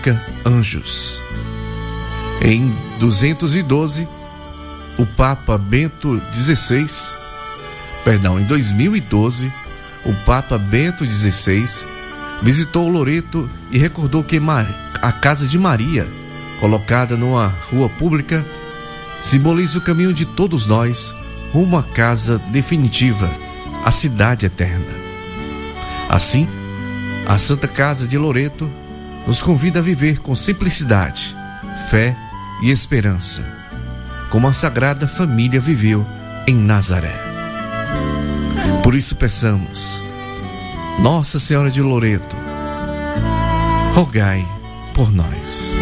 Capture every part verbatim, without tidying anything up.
Anjos. Em duzentos e doze, o Papa Bento dezesseis, perdão, em dois mil e doze, o Papa Bento dezesseis visitou Loreto e recordou que a Casa de Maria, colocada numa rua pública, simboliza o caminho de todos nós rumo à casa definitiva, a cidade eterna. Assim, a Santa Casa de Loreto nos convida a viver com simplicidade, fé e esperança, como a Sagrada Família viveu em Nazaré. Por isso peçamos: Nossa Senhora de Loreto, rogai por nós.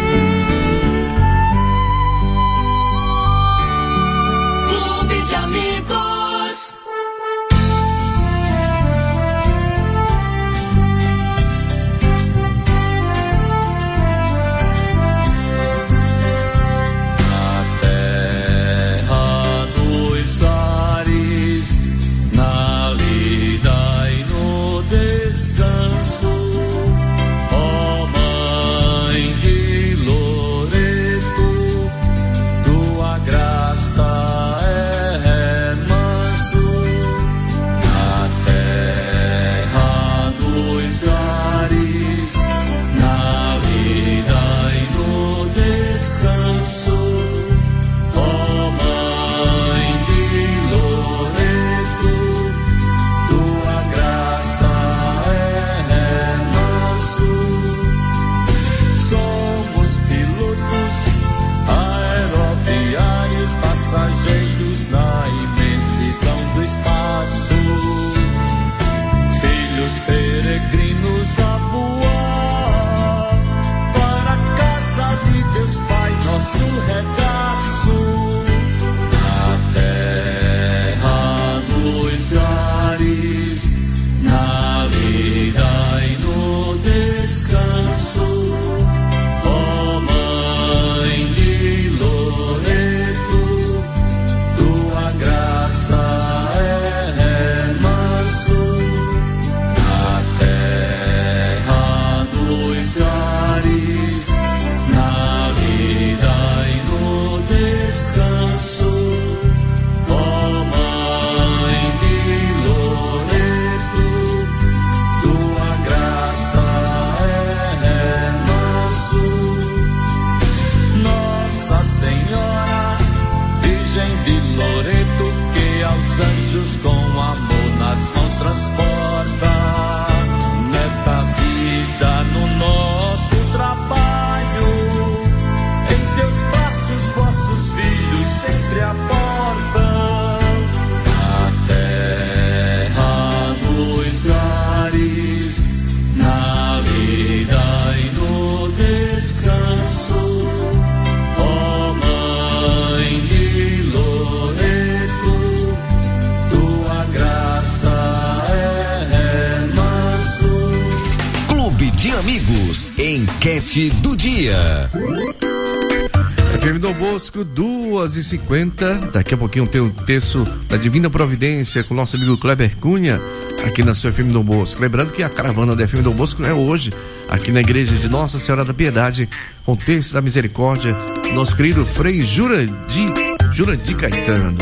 Clube de Amigos. Passageiros na imensidão do espaço, filhos peregrinos a voar para a casa de Deus Pai, nosso regaço. Na terra, nos ares, na vida e no descanso. Ó Mãe de Loreto, tua graça é manso. Na terra, nos ares, na vida e no descanso. Ó Mãe de Loreto, tua graça é manso. Nossa Senhora, Virgem de Loreto, que aos anjos com amor nas mãos transporta, nesta vida, no nosso trabalho, em teus braços vossos filhos sempre aportam. Na terra, nos ares, na vida e no descanso. Ó Mãe de Loreto, tua graça é manso. Clube de Amigos, enquete do dia. F M Dom Bosco, duas e cinquenta. Daqui a pouquinho tem o texto da Divina Providência com o nosso amigo Kleber Cunha, aqui na sua F M Dom Bosco. Lembrando que a caravana da F M Dom Bosco é hoje, aqui na igreja de Nossa Senhora da Piedade, com o texto da Misericórdia, nosso querido Frei Jurandir, Jurandir Caetano.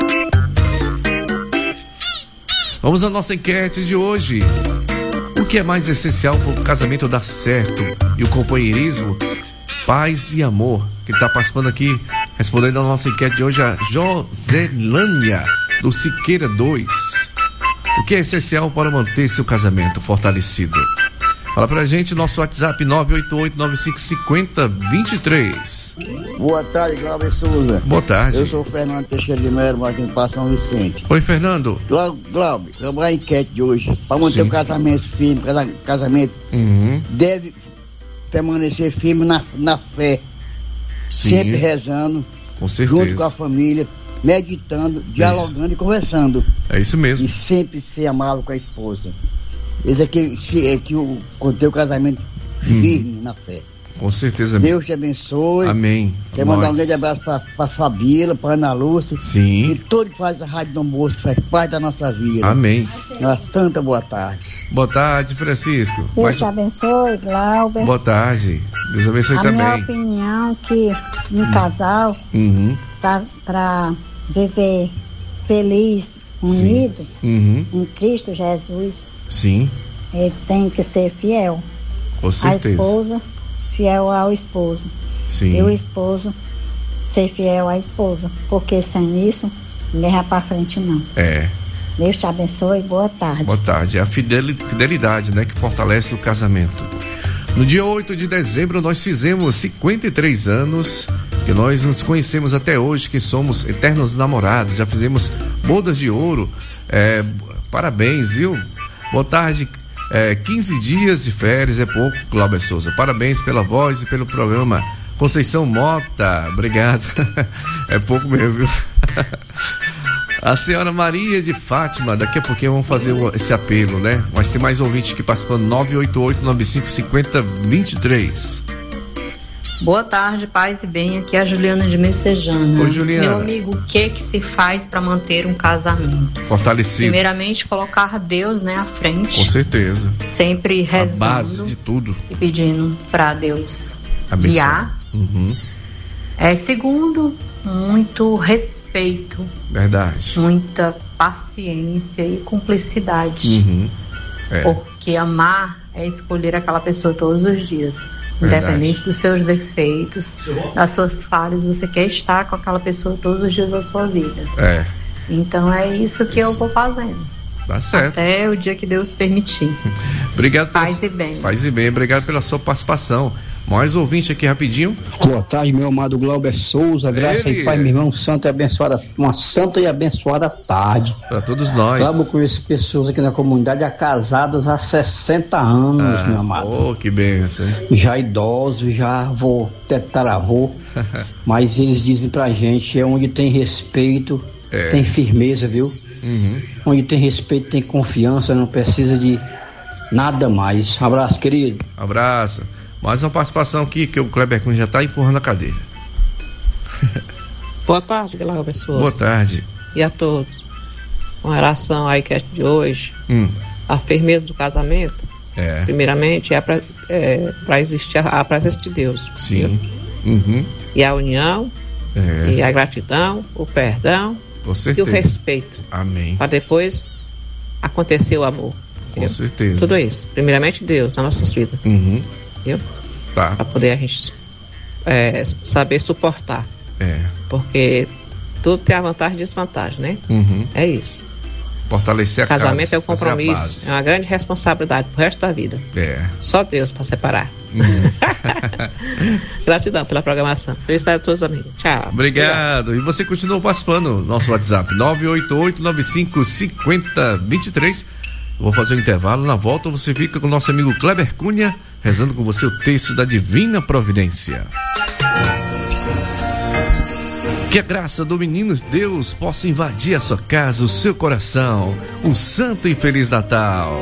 Vamos à nossa enquete de hoje. O que é mais essencial para o casamento dar certo e o companheirismo? Paz e amor. Quem está participando aqui, respondendo a nossa enquete de hoje, é a Joselânia, do Siqueira dois. O que é essencial para manter seu casamento fortalecido? Fala pra gente, nosso WhatsApp nove oito oito, nove cinco cinco zero, dois três. Boa tarde, Glauber Souza. Boa tarde. Eu sou o Fernando Teixeira de Melo, mas aqui em São Vicente. Oi, Fernando. Glauber, vamos à enquete de hoje. Para manter o casamento firme, o casamento uhum. deve permanecer firme na, na fé. Sim. Sempre rezando. Com certeza. Junto com a família, meditando, dialogando isso. E conversando. É isso mesmo. E sempre ser amável com a esposa. Esse aqui é que o, o teu casamento firme hum. na fé. Com certeza. Deus te abençoe. Amém. Quero mandar um grande abraço pra, pra Fabíola, pra Ana Lúcia. Sim. E todo que faz a Rádio Dom Bosco, faz parte da nossa vida. Amém. Uma santa boa tarde. Boa tarde, Francisco. Deus Mas... te abençoe, Glauber. Boa tarde. Deus abençoe a também. A minha opinião é que um hum. casal, uhum. tá, pra viver feliz, unido, uhum. em Cristo Jesus, sim, ele tem que ser fiel. Com certeza. A esposa, fiel ao esposo. Sim. E o esposo, ser fiel à esposa. Porque sem isso, não leva pra frente não. É. Deus te abençoe, boa tarde. Boa tarde. É a fidelidade, né, que fortalece o casamento. No dia oito de dezembro nós fizemos cinquenta e três anos que nós nos conhecemos até hoje, que somos eternos namorados, já fizemos bodas de ouro, é, parabéns, viu? Boa tarde, é, quinze dias de férias é pouco, Glauber Souza, parabéns pela voz e pelo programa. Conceição Mota, obrigado, é pouco mesmo, viu? A senhora Maria de Fátima, daqui a pouquinho vamos fazer esse apelo, né? Mas tem mais ouvintes aqui participando, nove oito oito, nove cinco cinco zero, dois três. Boa tarde, paz e bem, aqui é a Juliana de Messejana. Oi, Juliana. Meu amigo, o que que se faz para manter um casamento? Fortalecido. Primeiramente, colocar Deus, né, à frente. Com certeza. Sempre rezando. A base de tudo. E pedindo para Deus abençoe. Guiar. Uhum. É, segundo, muito respeito. Verdade. Muita paciência e cumplicidade. Uhum. É. Porque amar é escolher aquela pessoa todos os dias. Verdade. Independente dos seus defeitos, das suas falhas, você quer estar com aquela pessoa todos os dias da sua vida. É. Então é isso que isso. eu vou fazendo. Tá certo. Até o dia que Deus permitir. Obrigado. Paz pela... e bem. Paz e bem, obrigado pela sua participação. Mais ouvinte aqui rapidinho. Boa tarde, meu amado Glauber Souza. Graça Ele... e paz, meu irmão. Santa e abençoada, uma santa e abençoada tarde. Para todos nós. Glauber, conheço pessoas aqui na comunidade há casadas há sessenta anos, ah, meu amado. Oh, que benção. Já idosos, já avô, tetaravô. Mas eles dizem pra gente, é onde tem respeito, é. tem firmeza, viu? Uhum. Onde tem respeito, tem confiança, não precisa de nada mais. Um abraço, querido. Abraço. Mais uma participação aqui, que o Kleber Cunha já está empurrando a cadeira. Boa tarde, Glauber pessoal. Boa tarde. E a todos. Com relação à enquete de hoje, hum. a firmeza do casamento, é. primeiramente, é para é, existir a, a presença de Deus. Sim. Uhum. E a união, é. e a gratidão, o perdão Com certeza. e o respeito. Amém. Para depois acontecer o amor. Com entendeu? certeza. Tudo isso. Primeiramente Deus nas nossas vidas. Uhum. Entendeu? Tá. Para poder a gente é, saber suportar. É. Porque tudo tem a vantagem e desvantagem, né? Uhum. É isso. Fortalecer a casa. Casamento é um compromisso, é uma grande responsabilidade pro resto da vida. É. Só Deus para separar. Uhum. Gratidão pela programação. Felicidade a todos, amigos. Tchau. Obrigado. Obrigado. E você continua participando no nosso WhatsApp nove oito oito, nove cinco cinco zero, dois três. Vou fazer um intervalo, na volta você fica com o nosso amigo Kleber Cunha, rezando com você o texto da Divina Providência. Que a graça do menino Deus possa invadir a sua casa, o seu coração. Um santo e feliz Natal.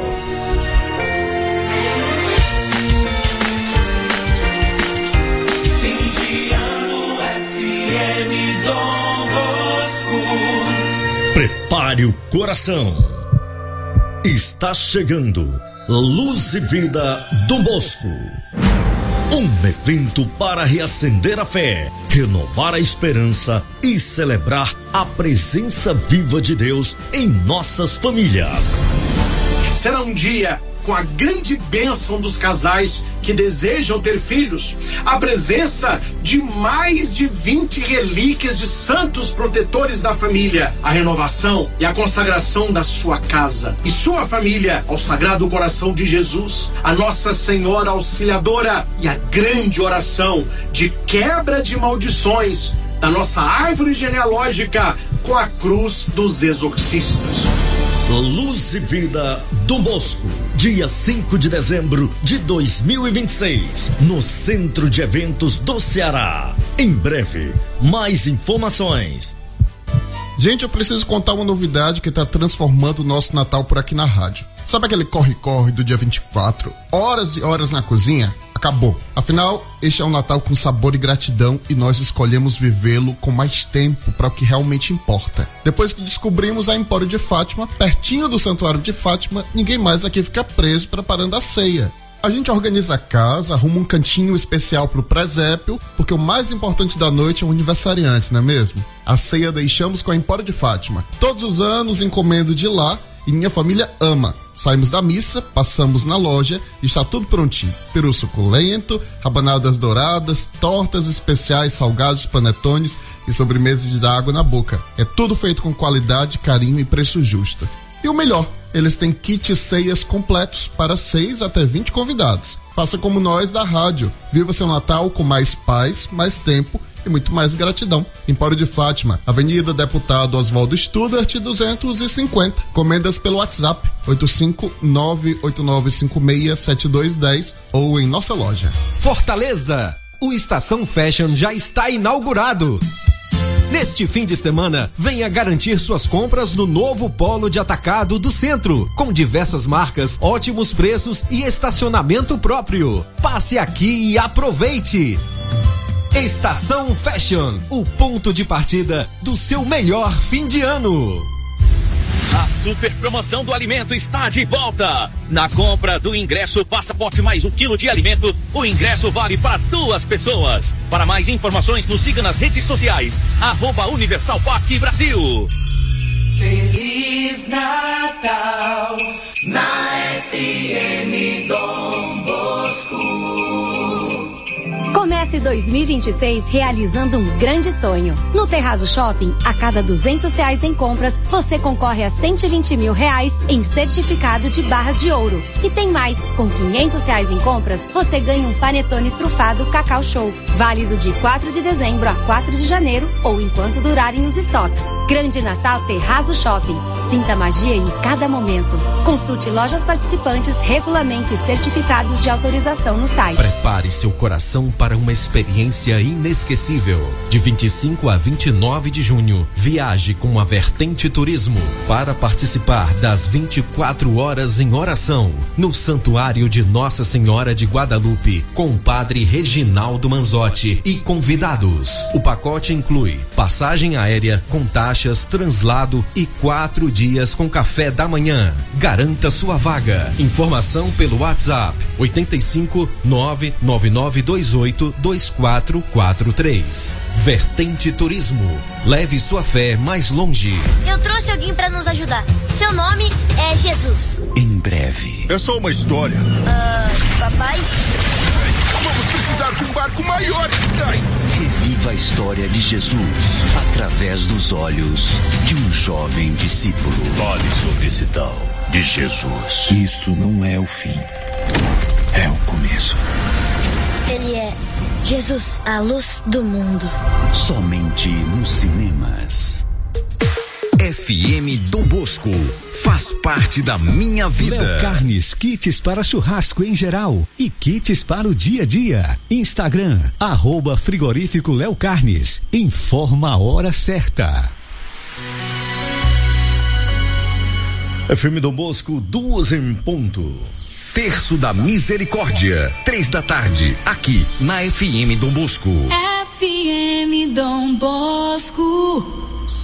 Fim de ano F M Dom Bosco. Prepare o coração. Está chegando Luz e Vida Dom Bosco. Um evento para reacender a fé, renovar a esperança e celebrar a presença viva de Deus em nossas famílias. Será um dia com a grande bênção dos casais que desejam ter filhos, a presença de mais de vinte relíquias de santos protetores da família, a renovação e a consagração da sua casa e sua família ao Sagrado Coração de Jesus, a Nossa Senhora Auxiliadora e a grande oração de quebra de maldições da nossa árvore genealógica com a cruz dos exorcistas. Luz e Vida Dom Bosco, dia cinco de dezembro de dois mil e vinte e seis, no Centro de Eventos do Ceará. Em breve, mais informações. Gente, eu preciso contar uma novidade que está transformando o nosso Natal por aqui na rádio. Sabe aquele corre-corre do dia vinte e quatro? Horas e horas na cozinha? acabou. Afinal, este é um Natal com sabor e gratidão e nós escolhemos vivê-lo com mais tempo para o que realmente importa. Depois que descobrimos a Empório de Fátima, pertinho do Santuário de Fátima, ninguém mais aqui fica preso preparando a ceia. A gente organiza a casa, arruma um cantinho especial pro presépio, porque o mais importante da noite é o aniversariante, não é mesmo? A ceia deixamos com a Empório de Fátima. Todos os anos encomendo de lá e minha família ama. Saímos da missa, passamos na loja e está tudo prontinho. Peru suculento, rabanadas douradas, tortas especiais, salgados, panetones e sobremesa de dar água na boca. É tudo feito com qualidade, carinho e preço justo. E o melhor, eles têm kits ceias completos para seis até vinte convidados. Faça como nós da rádio. Viva seu Natal com mais paz, mais tempo e muito mais gratidão. Empório de Fátima, Avenida Deputado Oswaldo Studart, duzentos e cinquenta. Comendas pelo WhatsApp oito cinco nove oito nove cinco seis sete dois um zero ou em nossa loja. Fortaleza, o Estação Fashion já está inaugurado. Neste fim de semana, venha garantir suas compras no novo polo de atacado do centro, com diversas marcas, ótimos preços e estacionamento próprio. Passe aqui e aproveite! Estação Fashion, o ponto de partida do seu melhor fim de ano. A super promoção do alimento está de volta. Na compra do ingresso passaporte mais um quilo de alimento, o ingresso vale para duas pessoas. Para mais informações, nos siga nas redes sociais, arroba Universal Parque Brasil. Feliz Natal na F M Dom Bosco. Comece dois mil e vinte e seis realizando um grande sonho. No Terrazo Shopping, a cada duzentos reais em compras, você concorre a cento e vinte mil reais em certificado de barras de ouro. E tem mais, com quinhentos reais em compras, você ganha um panetone trufado Cacau Show, válido de quatro de dezembro a quatro de janeiro ou enquanto durarem os estoques. Grande Natal Terrazo Shopping. Sinta magia em cada momento. Consulte lojas participantes, regulamento e certificados de autorização no site. Prepare seu coração para uma experiência inesquecível. De vinte e cinco a vinte e nove de junho, viaje com a Vertente Turismo para participar das vinte e quatro horas em oração no Santuário de Nossa Senhora de Guadalupe, com o Padre Reginaldo Manzotti e convidados. O pacote inclui passagem aérea com taxas, translado e quatro dias com café da manhã. Garanta sua vaga. Informação pelo WhatsApp oito cinco nove nove nove dois oito dois quatro quatro três. Vertente Turismo. Leve sua fé mais longe. Eu trouxe alguém para nos ajudar. Seu nome é Jesus. Em breve. É só uma história. Uh, papai? Vamos precisar de um barco maior. Ai. Reviva a história de Jesus através dos olhos de um jovem discípulo. Fale sobre esse tal de Jesus. Isso não é o fim. É o começo. Ele é Jesus, a luz do mundo. Somente nos cinemas. F M Dom Bosco faz parte da minha vida. Léo Carnes, kits para churrasco em geral e kits para o dia a dia. Instagram, arroba frigorífico Léo Carnes. Informa a hora certa. F M Dom Bosco, duas em ponto. Terço da Misericórdia, três da tarde, aqui na F M Dom Bosco. F M Dom Bosco.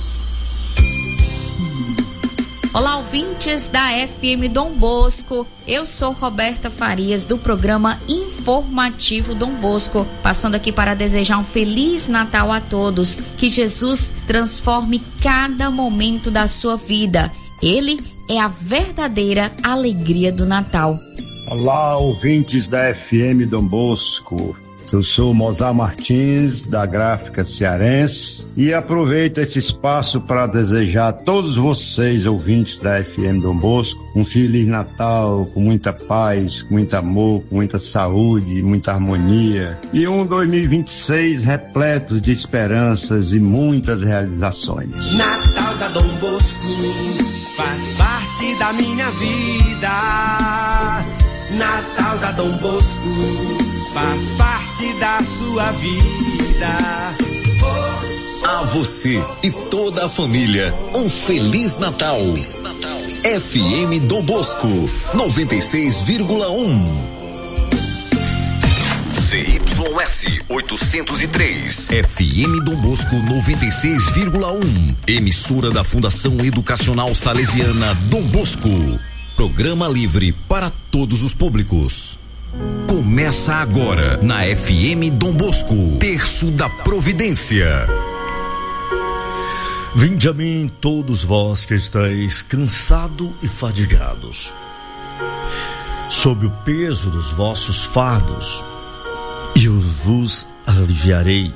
Olá, ouvintes da F M Dom Bosco. Eu sou Roberta Farias, do programa Informativo Dom Bosco, passando aqui para desejar um Feliz Natal a todos. Que Jesus transforme cada momento da sua vida. Ele é a verdadeira alegria do Natal. Olá, ouvintes da F M Dom Bosco. Eu sou Mozart Martins, da Gráfica Cearense, e aproveito esse espaço para desejar a todos vocês, ouvintes da F M Dom Bosco, um Feliz Natal com muita paz, com muito amor, com muita saúde, muita harmonia, e um dois mil e vinte e seis repleto de esperanças e muitas realizações. Natal da Dom Bosco faz parte da minha vida. Natal da Dom Bosco faz parte da sua vida. A você e toda a família, um Feliz Natal. F M Dom Bosco, noventa e seis vírgula um. C Y S oitocentos e três, F M Dom Bosco noventa e seis vírgula um, emissora da Fundação Educacional Salesiana Dom Bosco. Programa livre para todos os públicos. Começa agora na F M Dom Bosco, Terço da Providência. Vinde a mim todos vós que estáis cansados e fadigados, sob o peso dos vossos fardos, e eu vos aliviarei.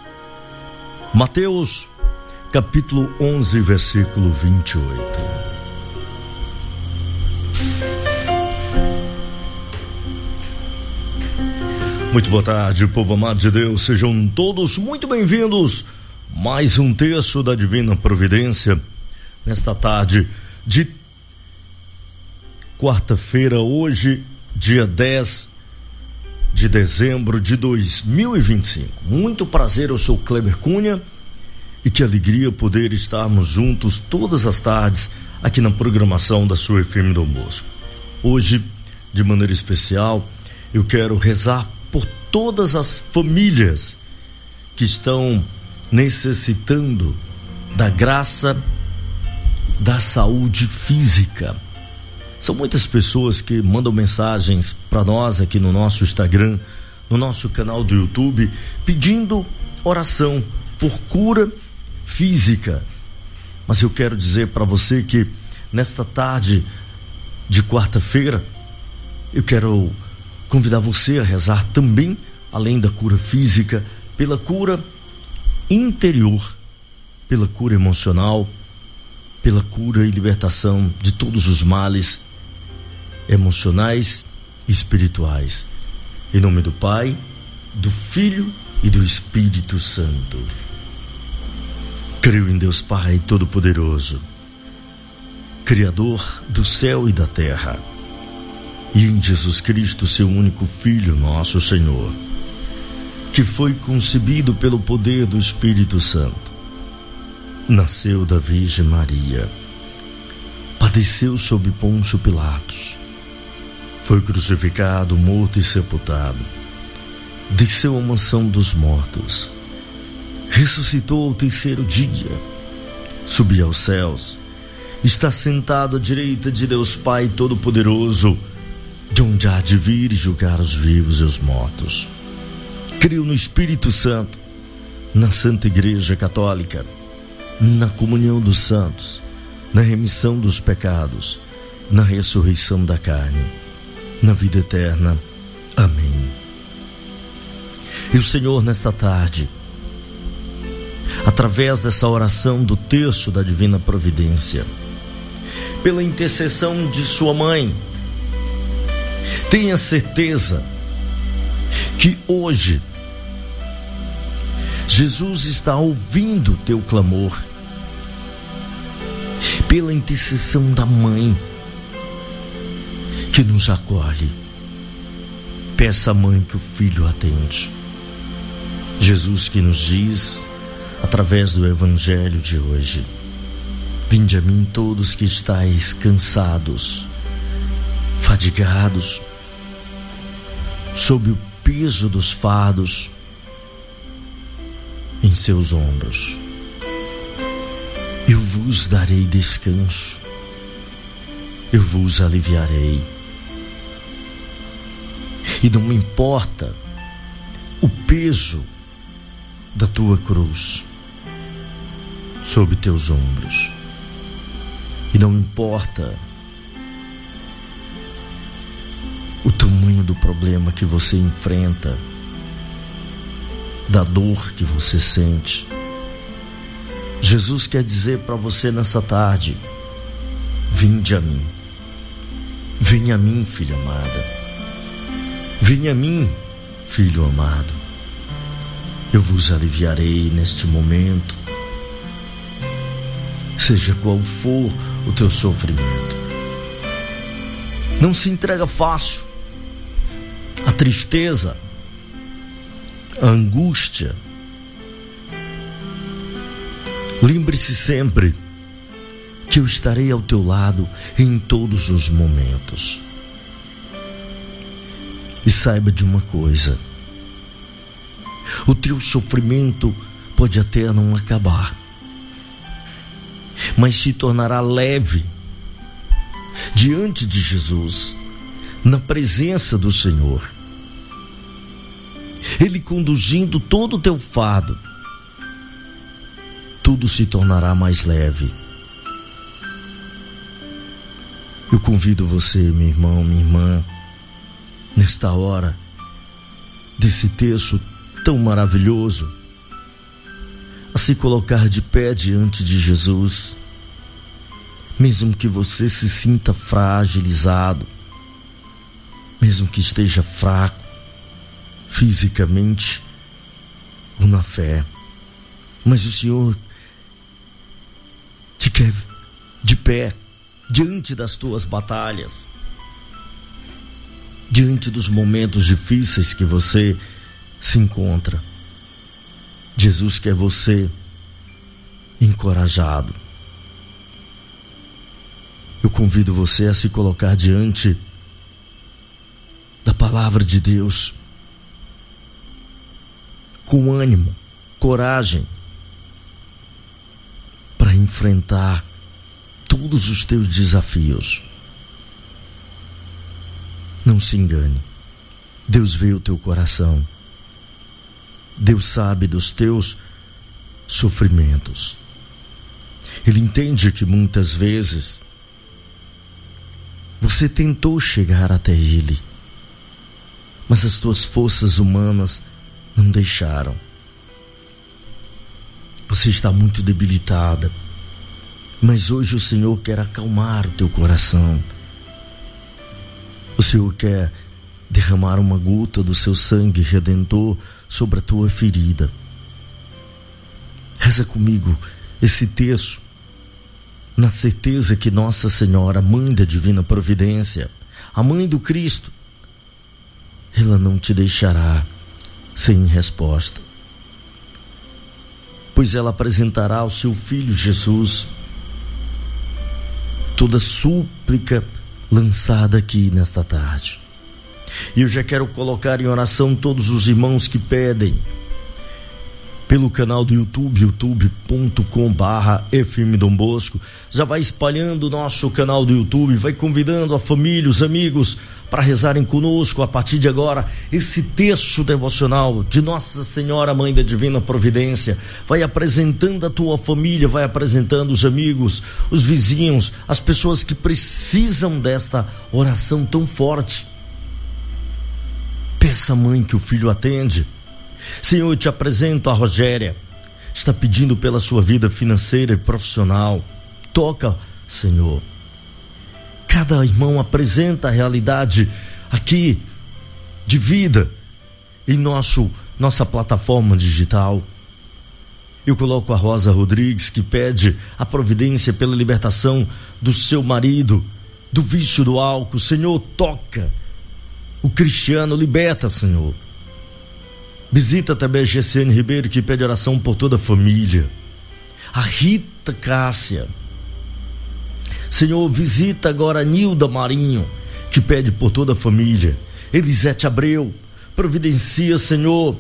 Mateus capítulo onze, versículo vinte e oito. Muito boa tarde, povo amado de Deus, sejam todos muito bem-vindos. Mais um terço da Divina Providência, nesta tarde de quarta-feira, hoje, dia dez de dezembro de dois mil e vinte e cinco. Muito prazer, eu sou Kleber Cunha, e que alegria poder estarmos juntos todas as tardes aqui na programação da sua F M Dom Bosco. Hoje, de maneira especial, eu quero rezar por todas as famílias que estão necessitando da graça da saúde física. São muitas pessoas que mandam mensagens para nós aqui no nosso Instagram, no nosso canal do YouTube, pedindo oração por cura física. Mas eu quero dizer para você que nesta tarde de quarta-feira, eu quero convidar você a rezar também, além da cura física, pela cura interior, pela cura emocional, pela cura e libertação de todos os males emocionais e espirituais. Em nome do Pai, do Filho e do Espírito Santo. Creio em Deus Pai Todo-Poderoso, Criador do céu e da terra, e em Jesus Cristo, seu único Filho, nosso Senhor, que foi concebido pelo poder do Espírito Santo, nasceu da Virgem Maria, padeceu sob Pôncio Pilatos, foi crucificado, morto e sepultado, desceu à mansão dos mortos, ressuscitou ao terceiro dia, subiu aos céus, está sentado à direita de Deus Pai Todo-Poderoso, de onde há de vir julgar os vivos e os mortos. Creio no Espírito Santo, na Santa Igreja Católica, na comunhão dos santos, na remissão dos pecados, na ressurreição da carne, na vida eterna. Amém. E o Senhor, nesta tarde, através dessa oração do terço da Divina Providência, pela intercessão de sua mãe, tenha certeza que hoje Jesus está ouvindo o teu clamor, pela intercessão da mãe que nos acolhe. Peça à mãe que o filho atende. Jesus que nos diz, através do Evangelho de hoje: vinde a mim todos que estáis cansados, fadigados, sob o peso dos fardos em seus ombros. Eu vos darei descanso, eu vos aliviarei. E não me importa o peso da tua cruz sob teus ombros, e não importa o tamanho do problema que você enfrenta, da dor que você sente. Jesus quer dizer para você nessa tarde: vinde a mim, venha a mim, filha amada, venha a mim, filho amado, eu vos aliviarei neste momento, seja qual for o teu sofrimento. Não se entrega fácil a tristeza, a angústia. Lembre-se sempre que eu estarei ao teu lado em todos os momentos. E saiba de uma coisa: O teu sofrimento pode até não acabar, mas se tornará leve diante de Jesus, na presença do Senhor. Ele conduzindo todo o teu fardo, tudo se tornará mais leve. Eu convido você, meu irmão, minha irmã, nesta hora desse texto tão maravilhoso, a se colocar de pé diante de Jesus, mesmo que você se sinta fragilizado, mesmo que esteja fraco fisicamente ou na fé, mas o Senhor te quer de pé diante das tuas batalhas, diante dos momentos difíceis que você se encontra. Jesus quer você encorajado. Eu convido você a se colocar diante da palavra de Deus com ânimo, coragem, para enfrentar todos os teus desafios. Não se engane. Deus vê o teu coração. Deus sabe dos teus sofrimentos. Ele entende que muitas vezes você tentou chegar até Ele, mas as tuas forças humanas não deixaram. Você está muito debilitada, mas hoje o Senhor quer acalmar o teu coração. O Senhor quer derramar uma gota do seu sangue redentor sobre a tua ferida. Reza comigo esse texto, na certeza que Nossa Senhora, Mãe da Divina Providência, a Mãe do Cristo, ela não te deixará sem resposta, pois ela apresentará ao seu Filho Jesus toda súplica lançada aqui nesta tarde. E eu já quero colocar em oração todos os irmãos que pedem pelo canal do YouTube, youtube ponto com barra F M Dom Bosco. Já vai espalhando o nosso canal do YouTube, vai convidando a família, os amigos para rezarem conosco a partir de agora esse texto devocional de Nossa Senhora, Mãe da Divina Providência. Vai apresentando a tua família, vai apresentando os amigos, os vizinhos, as pessoas que precisam desta oração tão forte. Peça, mãe, que o filho atende. Senhor, eu te apresento a Rogéria, está pedindo pela sua vida financeira e profissional. Toca, Senhor. Cada irmão apresenta a realidade aqui de vida em nosso, nossa plataforma digital. Eu coloco a Rosa Rodrigues, que pede a providência pela libertação do seu marido, do vício do álcool. Senhor, toca. O Cristiano, liberta, Senhor. Visita também a G C N Ribeiro, que pede oração por toda a família. A Rita Cássia. Senhor, visita agora a Nilda Marinho, que pede por toda a família. Elisete Abreu, providencia, Senhor.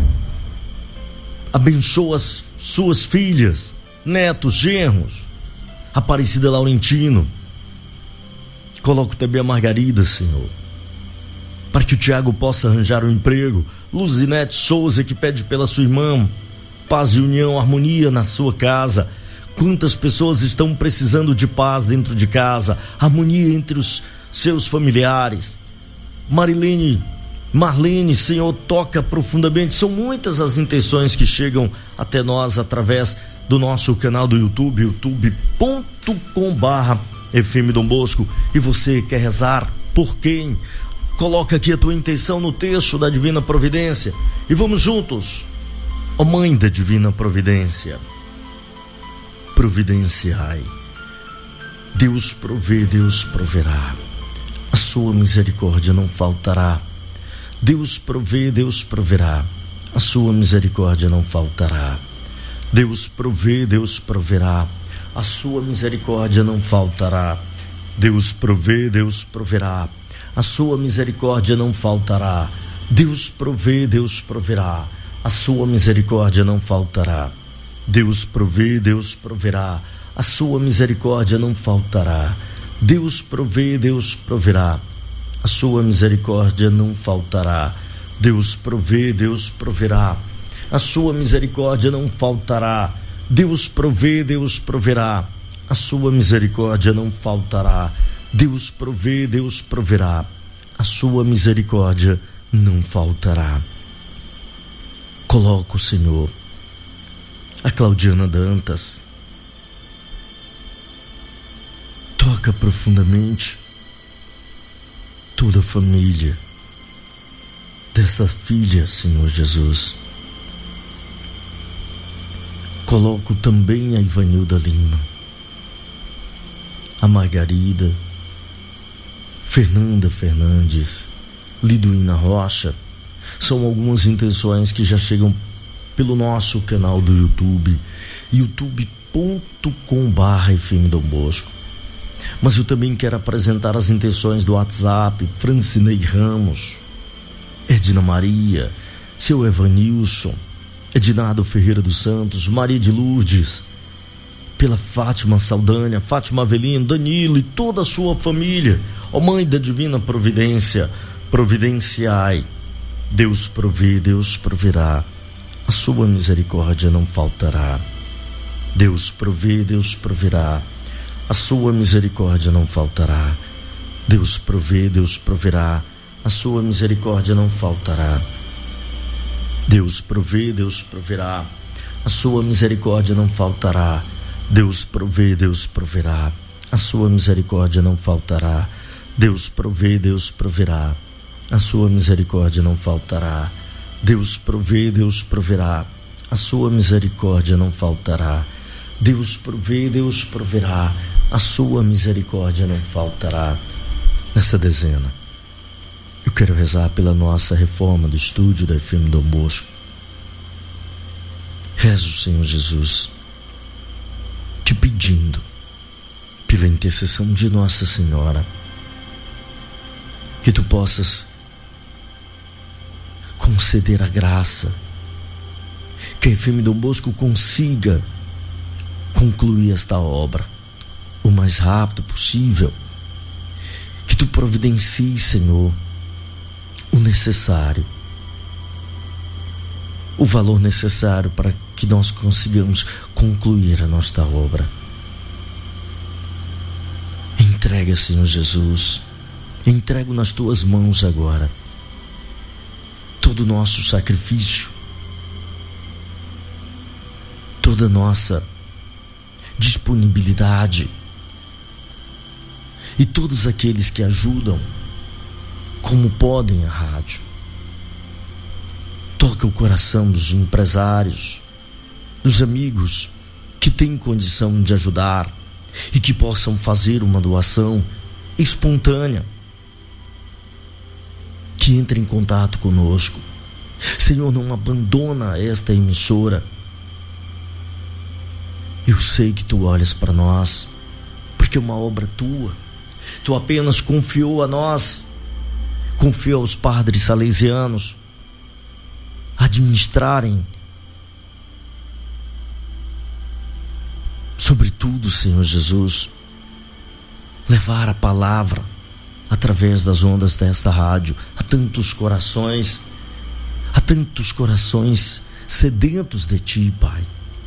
Abençoa as suas filhas, netos, genros. Aparecida Laurentino. Coloco também a Margarida, Senhor, para que o Tiago possa arranjar um emprego. Luzinete Souza, que pede pela sua irmã, paz e união, harmonia na sua casa. Quantas pessoas estão precisando de paz dentro de casa, harmonia entre os seus familiares. Marilene, Marlene, Senhor, toca profundamente. São muitas as intenções que chegam até nós através do nosso canal do YouTube, youtube ponto com barra F M Dom Bosco. E você quer rezar por quem? Coloca aqui a tua intenção no texto da Divina Providência e vamos juntos. Ó Mãe da Divina Providência, providenciai. Deus provê, Deus proverá. A sua misericórdia não faltará. Deus provê, Deus proverá. A sua misericórdia não faltará. Deus provê, Deus proverá. A sua misericórdia não faltará. Deus provê, Deus proverá. A sua misericórdia não faltará. Deus provê, Deus proverá. a sua misericórdia não faltará. Deus provê, Deus proverá, a sua misericórdia não faltará. Deus provê, Deus proverá, a sua misericórdia não faltará. Deus provê, Deus proverá, a sua misericórdia não faltará. Deus provê, Deus proverá, a sua misericórdia não faltará. Deus provê, Deus proverá, a sua misericórdia não faltará. Coloco, Senhor, a Claudiana Dantas. Toca profundamente toda a família dessa filha, Senhor Jesus. Coloco também a Ivanilda Lima, a Margarida, Fernanda Fernandes, Liduína Rocha. São algumas intenções que já chegam pelo nosso canal do YouTube, youtube ponto com barra F M Dom Bosco. Mas eu também quero apresentar as intenções do WhatsApp: Francinei Ramos, Edna Maria, seu Evanilson, Edinardo Ferreira dos Santos, Maria de Lourdes, pela Fátima Saldanha, Fátima Avelino, Danilo e toda a sua família. Ó Mãe da Divina Providência, providenciai. Deus provê, Deus proverá, a sua misericórdia não faltará. Deus provê, Deus proverá, a sua misericórdia não faltará. Deus provê, Deus proverá, a sua misericórdia não faltará. Deus provê, Deus proverá, a sua misericórdia não faltará. Deus provê, Deus proverá, a sua misericórdia não faltará. Deus provê, Deus proverá, a sua misericórdia não faltará. Deus provê, Deus proverá, a sua misericórdia não faltará. Deus provê, Deus proverá, a sua misericórdia não faltará. Nessa dezena, eu quero rezar pela nossa reforma do estúdio da F M Dom Bosco. Rezo, Senhor Jesus, te pedindo, pela intercessão de Nossa Senhora, que tu possas conceder a graça, que a F M Dom Bosco consiga concluir esta obra o mais rápido possível, que tu providencies, Senhor, o necessário, o valor necessário para que nós consigamos concluir a nossa obra. Entrega, Senhor Jesus, entrego nas tuas mãos agora todo o nosso sacrifício, toda a nossa disponibilidade e todos aqueles que ajudam como podem a rádio. Toca o coração dos empresários, dos amigos que têm condição de ajudar e que possam fazer uma doação espontânea, que entre em contato conosco. Senhor, não abandona esta emissora. Eu sei que tu olhas para nós, porque é uma obra tua. Tu apenas confiou a nós, confiou aos padres salesianos administrarem, sobretudo, Senhor Jesus, levar a palavra através das ondas desta rádio a tantos corações, a tantos corações sedentos de ti, Pai.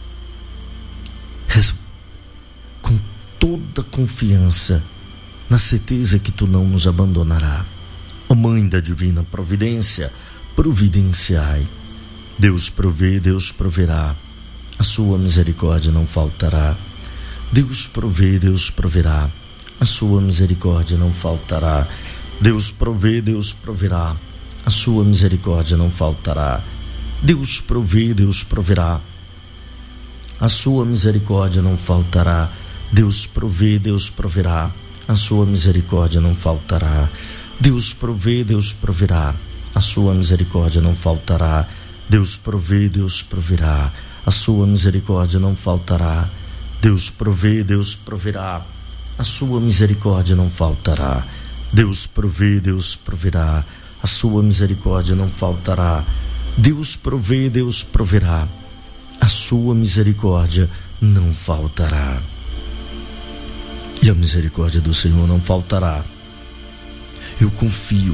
Rezo com toda confiança, na certeza que tu não nos abandonará. Ó Mãe da Divina Providência, providenciai. Deus provê, Deus proverá, a sua misericórdia não faltará. Deus provê, Deus proverá, a sua misericórdia não faltará. Deus provê, Deus proverá, a sua misericórdia não faltará. Deus provê, Deus proverá, a sua misericórdia não faltará. Deus provê, Deus proverá, a sua misericórdia não faltará. Deus provê, Deus proverá, a sua misericórdia não faltará. Deus provê, Deus proverá, a sua misericórdia não faltará. Deus provê, Deus proverá, a sua misericórdia não faltará. Deus provê, Deus proverá, a sua misericórdia não faltará. Deus provê, Deus proverá. A sua misericórdia não faltará. E a misericórdia do Senhor não faltará. Eu confio.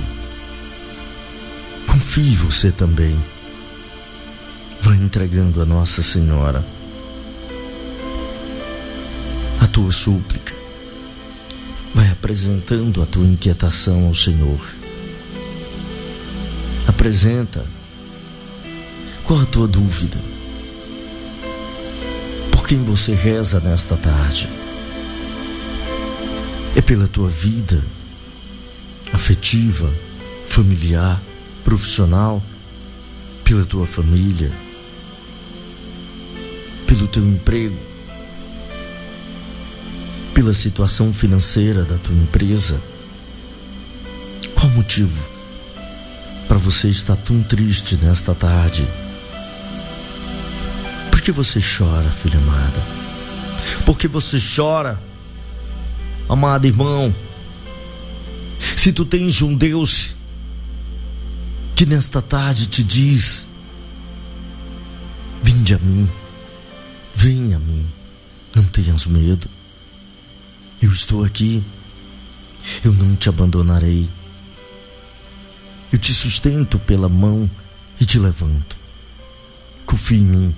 Confie você também. Vai entregando a Nossa Senhora a tua súplica. Vai apresentando a tua inquietação ao Senhor. Apresenta. Qual a tua dúvida? Por quem você reza nesta tarde? É pela tua vida afetiva, familiar, profissional, pela tua família, pelo teu emprego, pela situação financeira da tua empresa. Qual o motivo para você estar tão triste nesta tarde? Por que você chora, filha amada? Por que você chora, amado irmão? Se tu tens um Deus que nesta tarde te diz: vinde a mim, venha a mim, não tenhas medo, eu estou aqui, eu não te abandonarei, eu te sustento pela mão e te levanto. Confie em mim,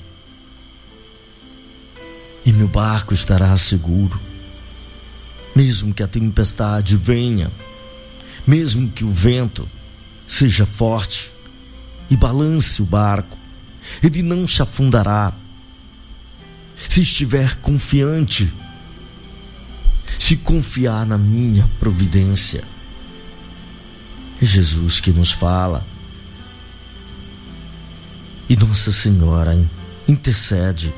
e meu barco estará seguro. Mesmo que a tempestade venha, mesmo que o vento seja forte e balance o barco, ele não se afundará. Se estiver confiante, se confiar na minha providência. É Jesus que nos fala. E Nossa Senhora intercede.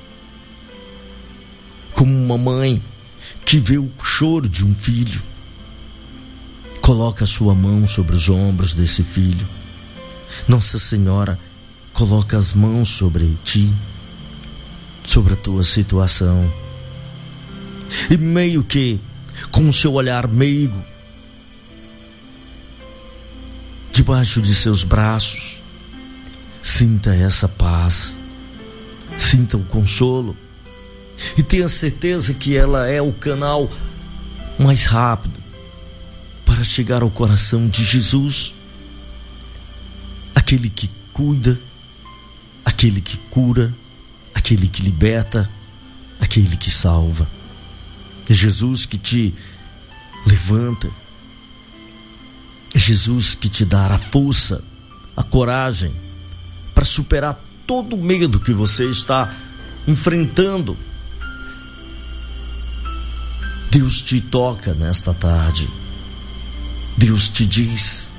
Como uma mãe que vê o choro de um filho, coloca a sua mão sobre os ombros desse filho. Nossa Senhora coloca as mãos sobre ti, sobre a tua situação, e meio que com o seu olhar meigo, debaixo de seus braços, sinta essa paz, sinta o consolo, e tenha certeza que ela é o canal mais rápido para chegar ao coração de Jesus, aquele que cuida, aquele que cura, aquele que liberta, aquele que salva. É Jesus que te levanta, é Jesus que te dá a força, a coragem para superar todo o medo que você está enfrentando. Deus te toca nesta tarde. Deus te diz: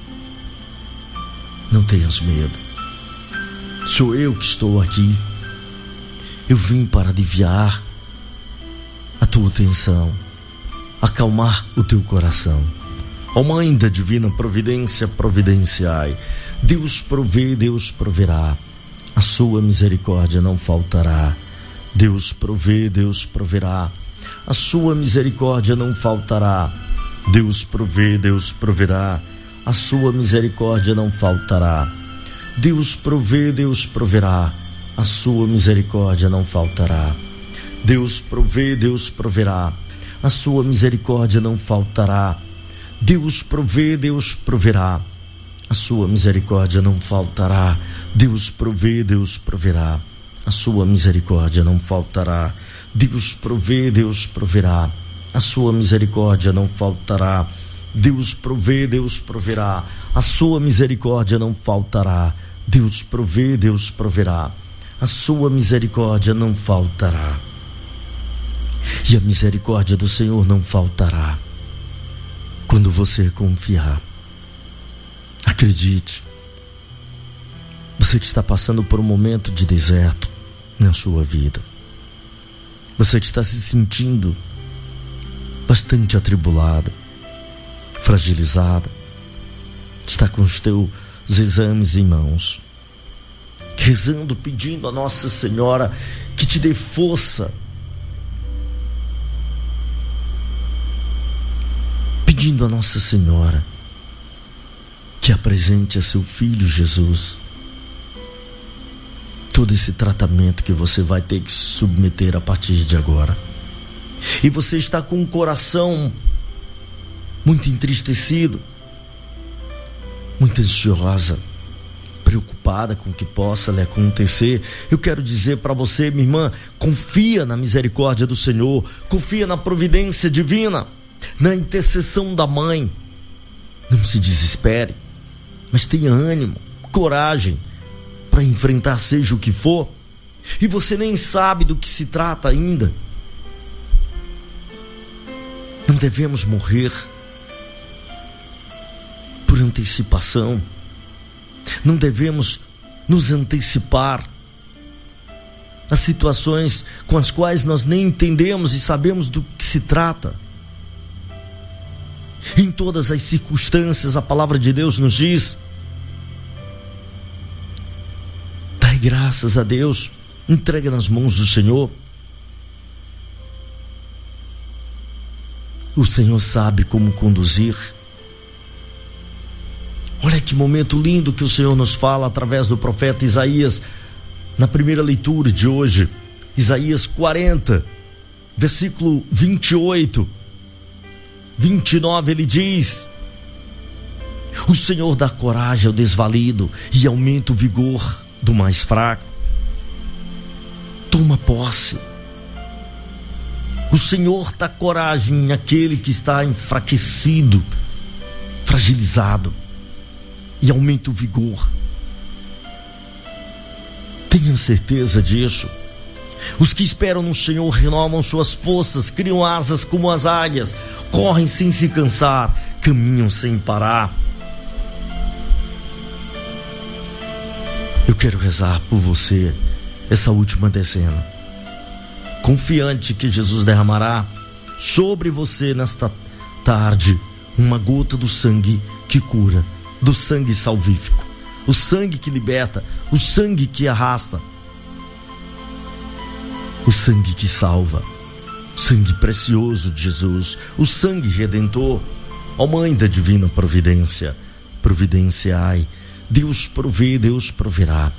não tenhas medo. Sou eu que estou aqui. Eu vim para aliviar a tua tensão, acalmar o teu coração. Ó Mãe da Divina Providência, providenciai. Deus provê, Deus proverá. A sua misericórdia não faltará. Deus provê, Deus proverá. A sua misericórdia não faltará. Deus provê, Deus proverá. A sua misericórdia não faltará. Deus provê, Deus proverá. A sua misericórdia não faltará. Deus provê, Deus proverá. A sua misericórdia não faltará. Deus provê, Deus proverá. A sua misericórdia não faltará. Deus provê, Deus proverá. A sua misericórdia não faltará. Deus provê, Deus proverá. A sua misericórdia não faltará. Deus provê, Deus proverá. A sua misericórdia não faltará. Deus provê, Deus proverá. A sua misericórdia não faltará. E a misericórdia do Senhor não faltará quando você confiar. Acredite. Você que está passando por um momento de deserto na sua vida, você que está se sentindo bastante atribulada, fragilizada, está com os teus exames em mãos, rezando, pedindo a Nossa Senhora que te dê força, pedindo a Nossa Senhora que apresente a seu Filho Jesus todo esse tratamento que você vai ter que submeter a partir de agora. E você está com o coração muito entristecido, muito ansiosa, preocupada com o que possa lhe acontecer. Eu quero dizer para você, minha irmã, confia na misericórdia do Senhor, confia na providência divina, na intercessão da mãe. Não se desespere, mas tenha ânimo, coragem para enfrentar seja o que for. E você nem sabe do que se trata ainda. Não devemos morrer por antecipação. Não devemos nos antecipar a situações com as quais nós nem entendemos e sabemos do que se trata. Em todas as circunstâncias, a palavra de Deus nos diz: dai graças a Deus, entrega nas mãos do Senhor. O Senhor sabe como conduzir. Olha que momento lindo que o Senhor nos fala através do profeta Isaías, na primeira leitura de hoje. Isaías quarenta, versículo vinte e oito, vinte e nove, ele diz: o Senhor dá coragem ao desvalido e aumenta o vigor do mais fraco. Toma posse. O Senhor dá coragem àquele que está enfraquecido, fragilizado, e aumenta o vigor. Tenham certeza disso. Os que esperam no Senhor renovam suas forças, criam asas como as águias, correm sem se cansar, caminham sem parar. Eu quero rezar por você essa última dezena, confiante que Jesus derramará sobre você nesta tarde uma gota do sangue que cura, do sangue salvífico, o sangue que liberta, o sangue que arrasta, o sangue que salva, o sangue precioso de Jesus, o sangue redentor. Ó Mãe da divina providência, providenciai. Deus provê, Deus proverá.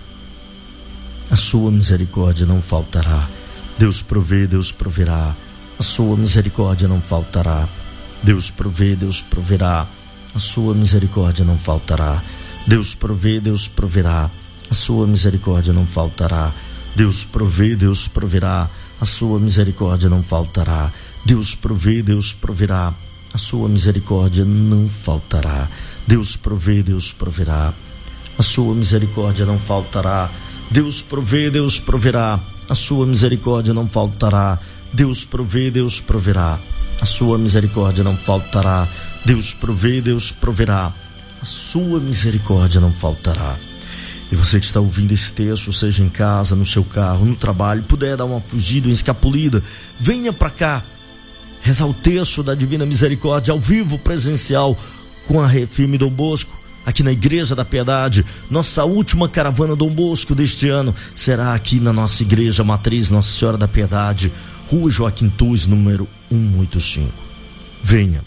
A sua misericórdia não faltará. Deus provê, Deus proverá. A sua misericórdia não faltará. Deus provê, Deus proverá. A sua misericórdia não faltará. Deus provê, Deus proverá. A sua misericórdia não faltará. Deus provê, Deus proverá. A sua misericórdia não faltará. Deus provê, Deus proverá. A sua misericórdia não faltará. Deus provê, Deus proverá. A sua misericórdia não faltará. Deus provê, Deus proverá. A sua misericórdia não faltará. Deus provê, Deus proverá. A sua misericórdia não faltará. Deus provê, Deus proverá. A sua misericórdia não faltará. E você que está ouvindo esse texto, seja em casa, no seu carro, no trabalho, puder dar uma fugida, uma escapulida, venha para cá rezar o texto da Divina Misericórdia ao vivo, presencial, com a Refime Dom Bosco, aqui na Igreja da Piedade. Nossa última caravana Dom Bosco deste ano será aqui na nossa Igreja Matriz Nossa Senhora da Piedade, Rua Joaquim Tuz, número cento e oitenta e cinco. Venha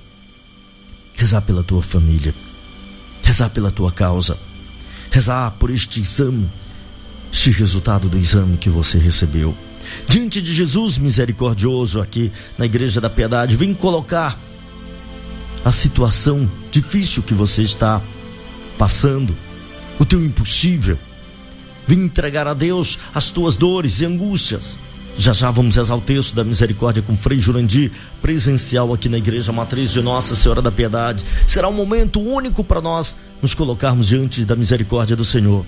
rezar pela tua família, rezar pela tua causa, rezar por este exame, este resultado do exame que você recebeu. Diante de Jesus misericordioso aqui na Igreja da Piedade, vem colocar a situação difícil que você está passando, o teu impossível. Vem entregar a Deus as tuas dores e angústias. Já já vamos rezar o texto da misericórdia com Frei Jurandir, presencial aqui na Igreja Matriz de Nossa Senhora da Piedade. Será um momento único para nós nos colocarmos diante da misericórdia do Senhor.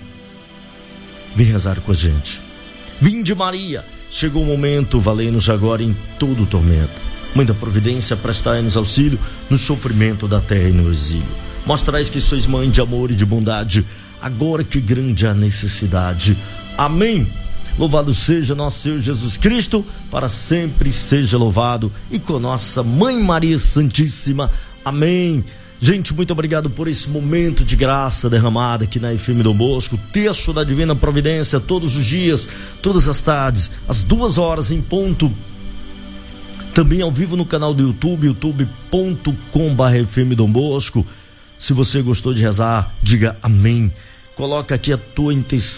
Vem rezar com a gente. Vinde Maria, chegou o momento, valei-nos agora em todo o tormento. Mãe da providência, prestai-nos auxílio no sofrimento da terra e no exílio. Mostrais que sois mãe de amor e de bondade, agora que grande a necessidade. Amém. Louvado seja nosso Senhor Jesus Cristo, para sempre seja louvado, e com nossa Mãe Maria Santíssima. Amém. Gente, muito obrigado por esse momento de graça derramada aqui na F M Dom Bosco, texto da Divina Providência, todos os dias, todas as tardes, às duas horas em ponto. Também ao vivo no canal do YouTube, youtube ponto com barra F M Dom Bosco. Se você gostou de rezar, diga amém. Coloca aqui a tua intenção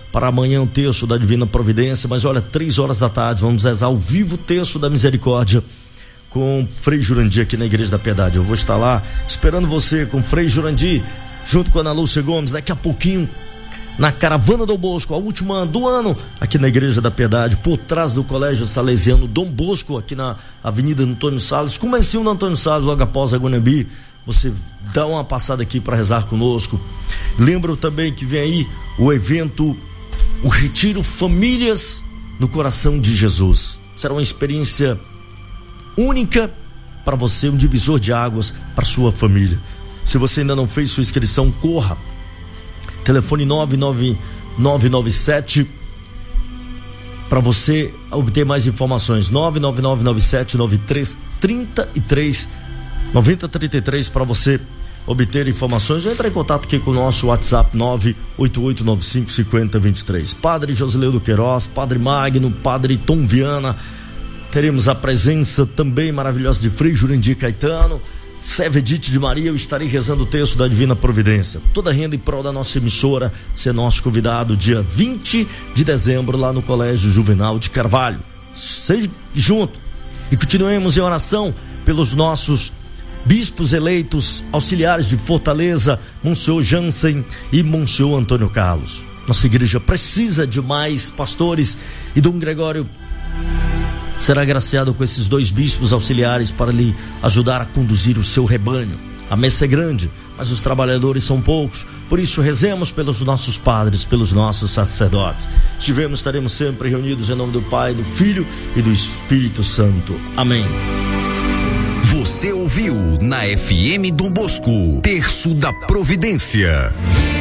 para amanhã o terço da Divina Providência, mas olha, três horas da tarde, vamos rezar ao vivo o terço da Misericórdia com Frei Jurandir aqui na Igreja da Piedade. Eu vou estar lá esperando você com Frei Jurandir, junto com a Ana Lúcia Gomes, daqui a pouquinho, na Caravana Dom Bosco, a última do ano, aqui na Igreja da Piedade, por trás do Colégio Salesiano Dom Bosco, aqui na Avenida Antônio Salles, comecinho no Antônio Salles, logo após a Guanambi. Você dá uma passada aqui para rezar conosco. Lembro também que vem aí o evento, o Retiro Famílias no Coração de Jesus. Será uma experiência única para você, um divisor de águas para sua família. Se você ainda não fez sua inscrição, corra. Telefone nove nove nove nove sete para você obter mais informações. nove nove nove nove sete nove três três três nove zero três três para você obter informações. Entre em contato aqui com o nosso WhatsApp nove oito oito nove cinco cinco zero dois três. Padre Josileudo Queiroz, Padre Magno, Padre Tom Viana. Teremos a presença também maravilhosa de Frei Jurandir Caetano, Sevedite de Maria. Eu estarei rezando o texto da Divina Providência. Toda renda em prol da nossa emissora. Ser nosso convidado dia vinte de dezembro lá no Colégio Juvenal de Carvalho. Seja junto e continuemos em oração pelos nossos bispos eleitos, auxiliares de Fortaleza, Monsenhor Jansen e Monsenhor Antônio Carlos. Nossa igreja precisa de mais pastores e Dom Gregório será agraciado com esses dois bispos auxiliares para lhe ajudar a conduzir o seu rebanho. A messe é grande, mas os trabalhadores são poucos, por isso rezemos pelos nossos padres, pelos nossos sacerdotes. Estivemos, estaremos sempre reunidos em nome do Pai, do Filho e do Espírito Santo. Amém. Você ouviu na F M Dom Bosco, Terço da Providência.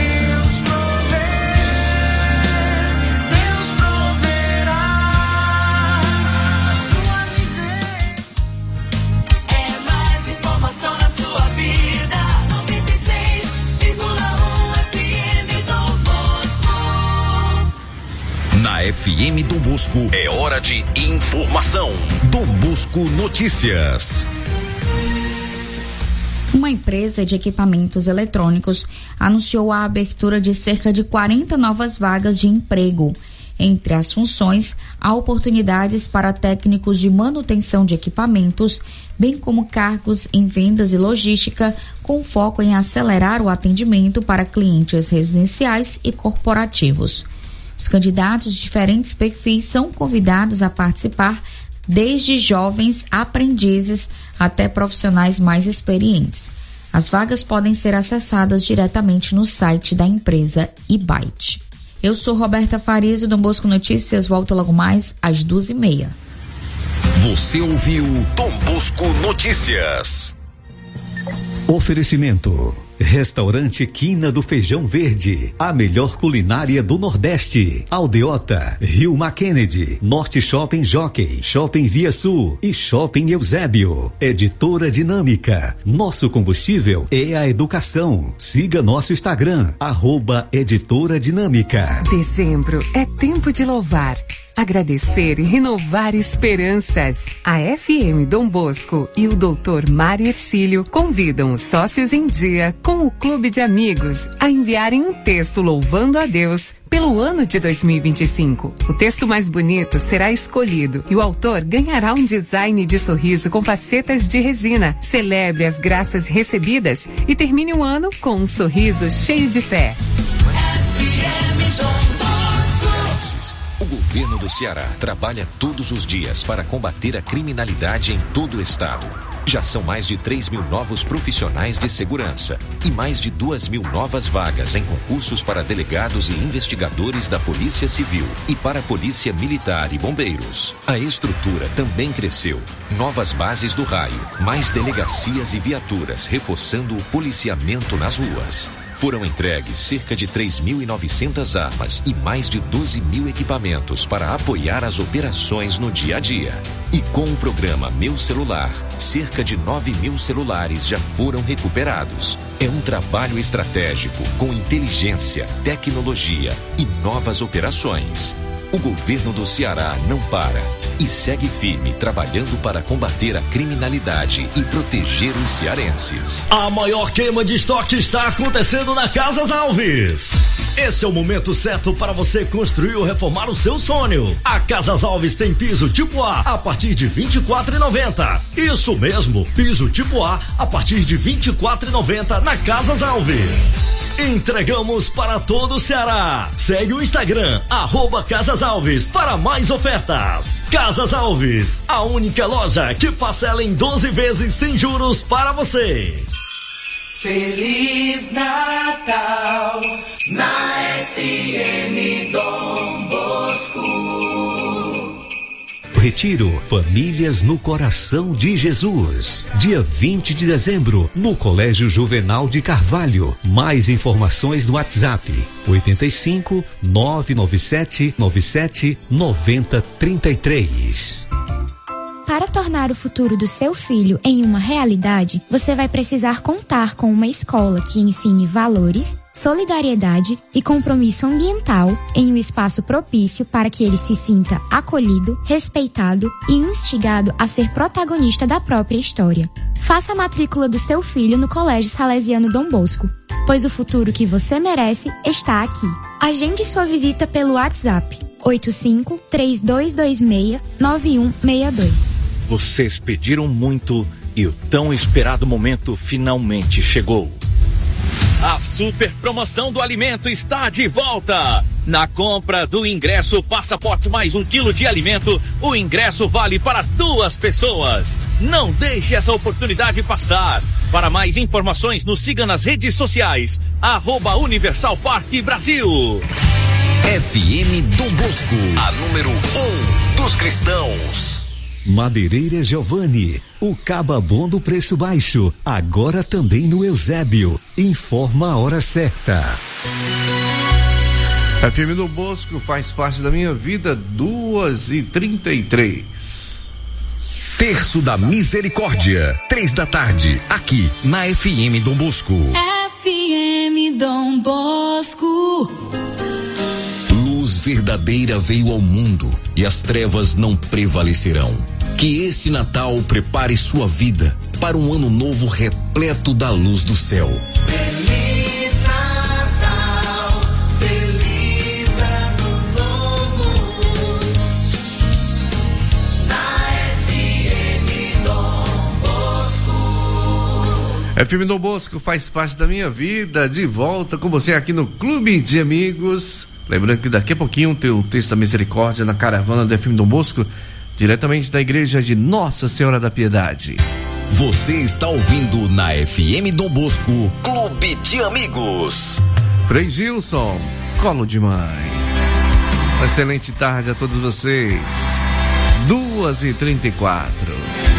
Na F M Dom Bosco é hora de informação. Dom Bosco Notícias. Uma empresa de equipamentos eletrônicos anunciou a abertura de cerca de quarenta novas vagas de emprego. Entre as funções, há oportunidades para técnicos de manutenção de equipamentos, bem como cargos em vendas e logística, com foco em acelerar o atendimento para clientes residenciais e corporativos. Os candidatos de diferentes perfis são convidados a participar, desde jovens aprendizes até profissionais mais experientes. As vagas podem ser acessadas diretamente no site da empresa eByte. Eu sou Roberta Farias, do Dom Bosco Notícias. Volto logo mais às duas e meia. Você ouviu Dom Bosco Notícias. Oferecimento: Restaurante Quina do Feijão Verde, a melhor culinária do Nordeste. Aldeota, Rio Kennedy, Norte Shopping Jockey, Shopping Via Sul e Shopping Eusébio. Editora Dinâmica, nosso combustível é a educação. Siga nosso Instagram, arroba Editora Dinâmica. Dezembro é tempo de louvar, agradecer e renovar esperanças. A F M Dom Bosco e o doutor Mário Ercílio convidam os sócios em dia com o Clube de Amigos a enviarem um texto louvando a Deus pelo ano de dois mil e vinte e cinco. O texto mais bonito será escolhido e o autor ganhará um design de sorriso com facetas de resina. Celebre as graças recebidas e termine o ano com um sorriso cheio de fé. O governo do Ceará trabalha todos os dias para combater a criminalidade em todo o estado. Já são mais de três mil novos profissionais de segurança e mais de duas mil novas vagas em concursos para delegados e investigadores da Polícia Civil e para a Polícia Militar e Bombeiros. A estrutura também cresceu. Novas bases do raio, mais delegacias e viaturas reforçando o policiamento nas ruas. Foram entregues cerca de três mil e novecentas armas e mais de doze mil equipamentos para apoiar as operações no dia a dia. E com o programa Meu Celular, cerca de nove mil celulares já foram recuperados. É um trabalho estratégico com inteligência, tecnologia e novas operações. O governo do Ceará não para. e segue firme trabalhando para combater a criminalidade e proteger os cearenses. A maior queima de estoque está acontecendo na Casas Alves. Esse é o momento certo para você construir ou reformar o seu sonho. A Casas Alves tem piso tipo A a partir de vinte e quatro reais e noventa centavos. Isso mesmo, piso tipo A a partir de vinte e quatro reais e noventa centavos na Casas Alves. Entregamos para todo o Ceará. Segue o Instagram, arroba Casas Alves, para mais ofertas. Casas Alves, a única loja que parcela em doze vezes sem juros para você. Feliz Natal na F M Dom Bosco. Retiro Famílias no Coração de Jesus, dia vinte de dezembro, no Colégio Juvenal de Carvalho. Mais informações no WhatsApp oitenta e cinco, nove nove sete, nove sete, nove zero três três. Para tornar o futuro do seu filho em uma realidade, você vai precisar contar com uma escola que ensine valores, solidariedade e compromisso ambiental em um espaço propício para que ele se sinta acolhido, respeitado e instigado a ser protagonista da própria história. Faça a matrícula do seu filho no Colégio Salesiano Dom Bosco, pois o futuro que você merece está aqui. Agende sua visita pelo WhatsApp oito cinco, três dois dois seis, nove um seis dois. Vocês pediram muito e o tão esperado momento finalmente chegou. A super promoção do alimento está de volta. Na compra do ingresso Passaporte mais um quilo de alimento, o ingresso vale para duas pessoas. Não deixe essa oportunidade passar. Para mais informações, nos siga nas redes sociais, arroba Universal Parque Brasil. F M Dom Bosco, a número um dos cristãos. Madeireira Giovanni, o caba bom do preço baixo, agora também no Eusébio. Informa a hora certa. F M Dom Bosco faz parte da minha vida, duas e trinta e três. Terço da Misericórdia, três da tarde, aqui na F M Dom Bosco. F M Dom Bosco. Luz verdadeira veio ao mundo e as trevas não prevalecerão. Que este Natal prepare sua vida para um ano novo repleto da luz do céu. Feliz Natal, feliz ano novo. Na F M Dom Bosco. F M Dom Bosco faz parte da minha vida, de volta com você aqui no Clube de Amigos. Lembrando que daqui a pouquinho tem o texto da Misericórdia na caravana do F M Dom Bosco, diretamente da igreja de Nossa Senhora da Piedade. Você está ouvindo na F M Dom Bosco, Clube de Amigos. Frei Gilson, colo de mãe. Uma excelente tarde a todos vocês. duas e trinta e quatro.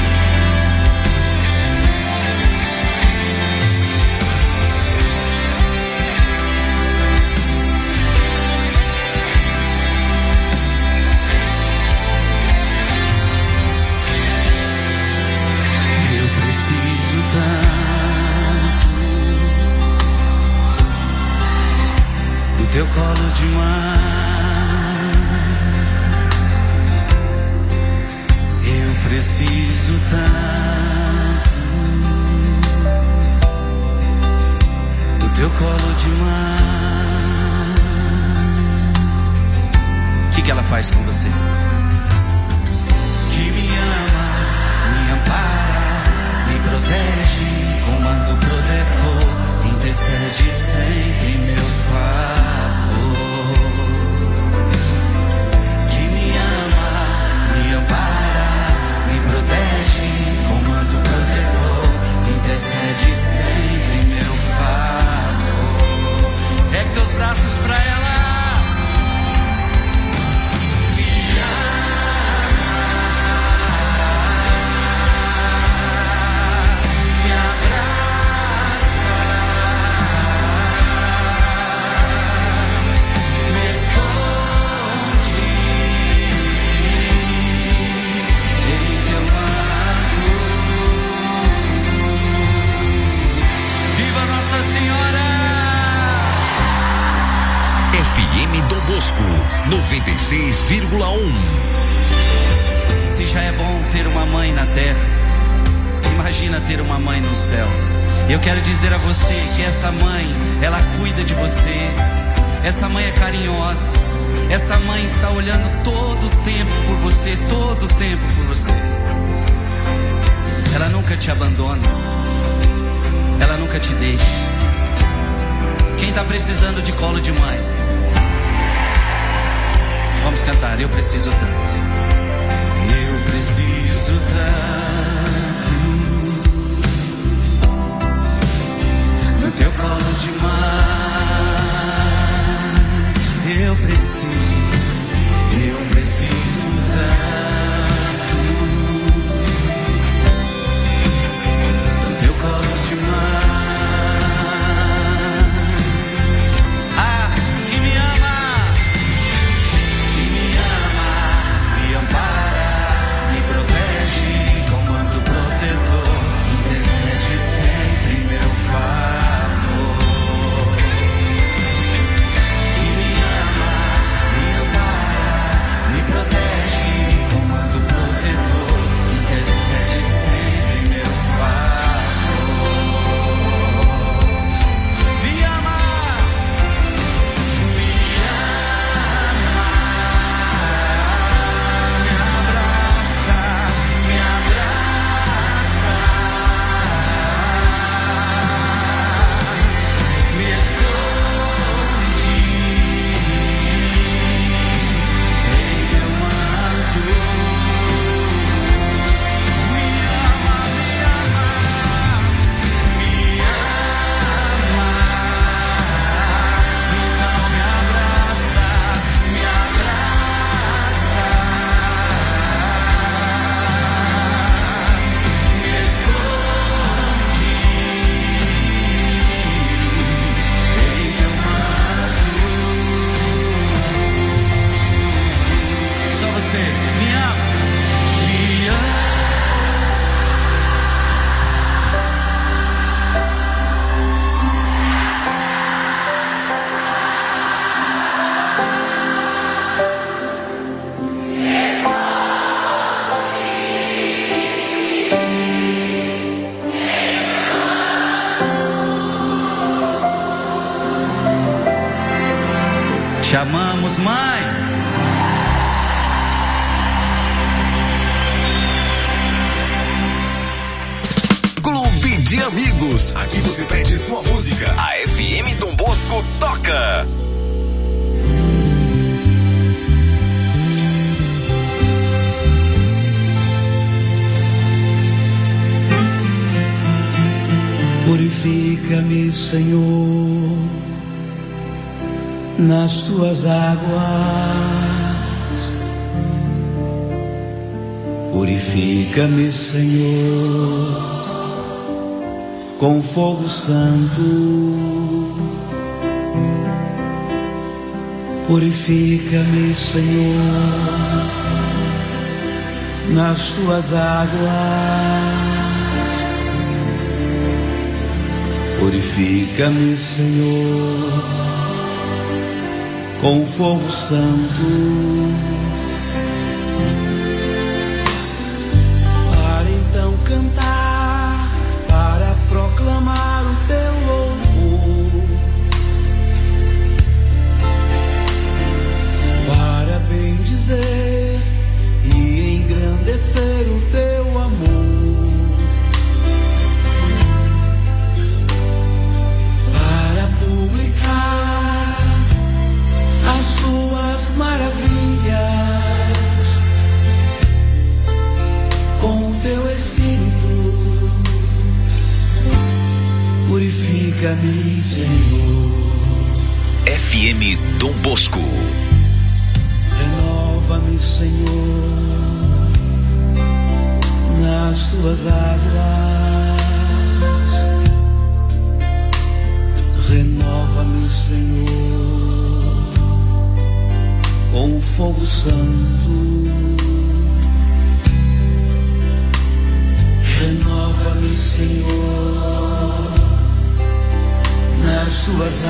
Teu colo de mãe, eu preciso tanto do teu colo de mãe. O que que ela faz com você? Que me ama, me ampara, me protege, com manto protetor, intercede sempre em meu Pai. Intercede sempre, meu favor. Pega teus braços pra ela. Me ama, me abraça, me esconde em teu manto. Viva Nossa Senhora! F M Dom Bosco, noventa e seis vírgula um. Se já é bom ter uma mãe na terra, imagina ter uma mãe no céu. Eu quero dizer a você que essa mãe, ela cuida de você. Essa mãe é carinhosa. Essa mãe está olhando todo o tempo por você, todo o tempo por você. Ela nunca te abandona. Ela nunca te deixa. Quem está precisando de colo de mãe? Vamos cantar. Eu preciso tanto. Eu preciso tanto no teu colo de mãe. Eu preciso, eu preciso tanto no teu colo de mãe. Ah, que me ama, que me ama, me ampara, me protege com manto protetor, intercede sempre em meu favor. Que me ama, me ampara, me protege com manto protetor, intercede sempre em meu favor. Me ama, me ama, me abraça, me abraça, me esconde em teu manto. Me ama, me ama, me ama, então me abraça, me abraça, me esconde em teu manto. Só você, me ama, me ama. Te amamos, mãe. Clube de Amigos. Aqui você pede sua música. A F M Dom Bosco toca. Purifica-me, Senhor, nas tuas águas. Purifica-me, Senhor, com fogo santo. Purifica-me, Senhor, nas tuas águas. Purifica-me, Senhor, com fogo santo. Para então cantar, para proclamar o teu louvor, para bendizer e engrandecer o teu amor. As tuas maravilhas com o teu Espírito. Purifica-me, Senhor. F M Dom Bosco. Renova-me, Senhor, nas tuas águas. Renova-me, Senhor, com o fogo santo. Renova-me, Senhor, nas tuas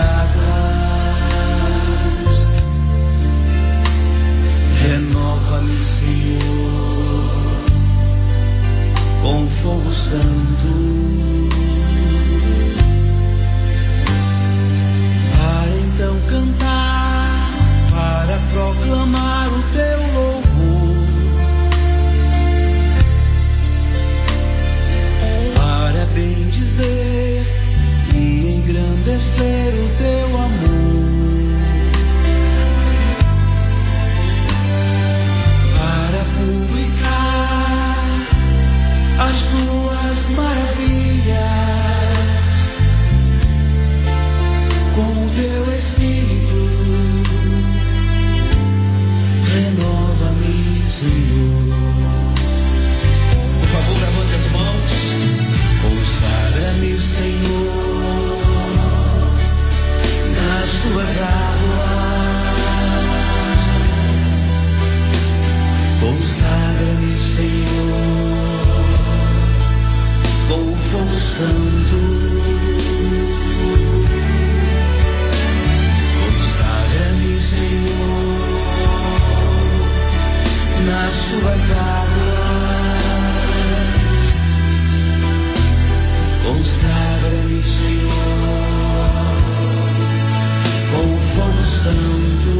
águas. Renova-me, Senhor, fogo santo. Para então cantar, para proclamar o teu louvor, para bendizer e engrandecer o teu amor, para publicar as tuas maravilhas, com o teu Espírito renova-me, Senhor. Por favor, levante as mãos. Consagra-me, Senhor, nas tuas águas. Consagra-me, Senhor, com o fogo santo. Consagra-me, Senhor, nas tuas águas. Consagra-me, Senhor, com o fogo santo.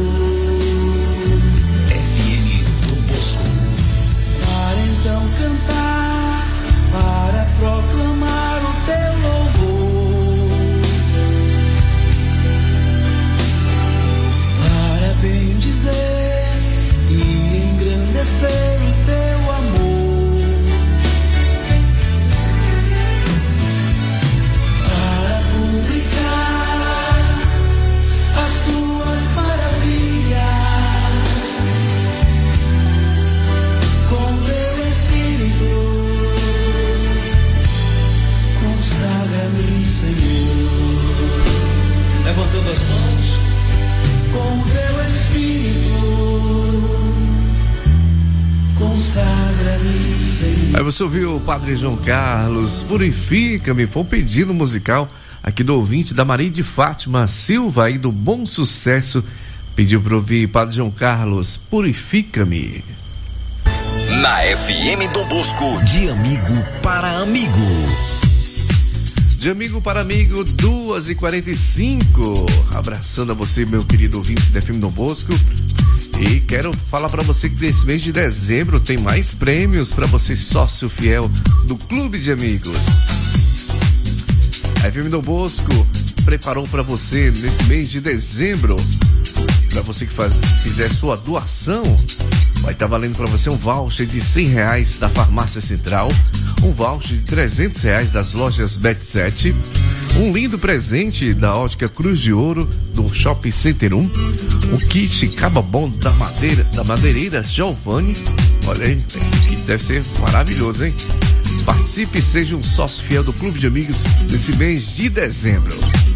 F M Dom Bosco. Para então cantar, para proclamar o teu louvor, para bendizer e engrandecer o teu amor, para publicar as tuas maravilhas, com teu Espírito consagra-me, Senhor. Levantando as mãos, com teu Espírito consagra-me, Senhor. Aí você ouviu o Padre João Carlos, Purifica-me, foi um pedido musical aqui do ouvinte da Maria de Fátima Silva, aí do Bom Sucesso, pediu para ouvir Padre João Carlos, Purifica-me. Na F M Dom Bosco, de amigo para amigo. De amigo para amigo, duas e quarenta e cinco. Abraçando a você, meu querido ouvinte da F M Dom Bosco. E quero falar para você que nesse mês de dezembro tem mais prêmios para você, sócio fiel do Clube de Amigos. A F M Dom Bosco preparou para você nesse mês de dezembro, para você que faz, fizer sua doação, vai estar valendo para você um voucher de cem reais da Farmácia Central, um voucher de trezentos reais das lojas Bet sete, um lindo presente da Ótica Cruz de Ouro do Shopping Center um, o kit Caba Bom da madeira, da madeireira Giovanni. Olha aí, esse kit deve ser maravilhoso, hein? Participe e seja um sócio fiel do Clube de Amigos nesse mês de dezembro.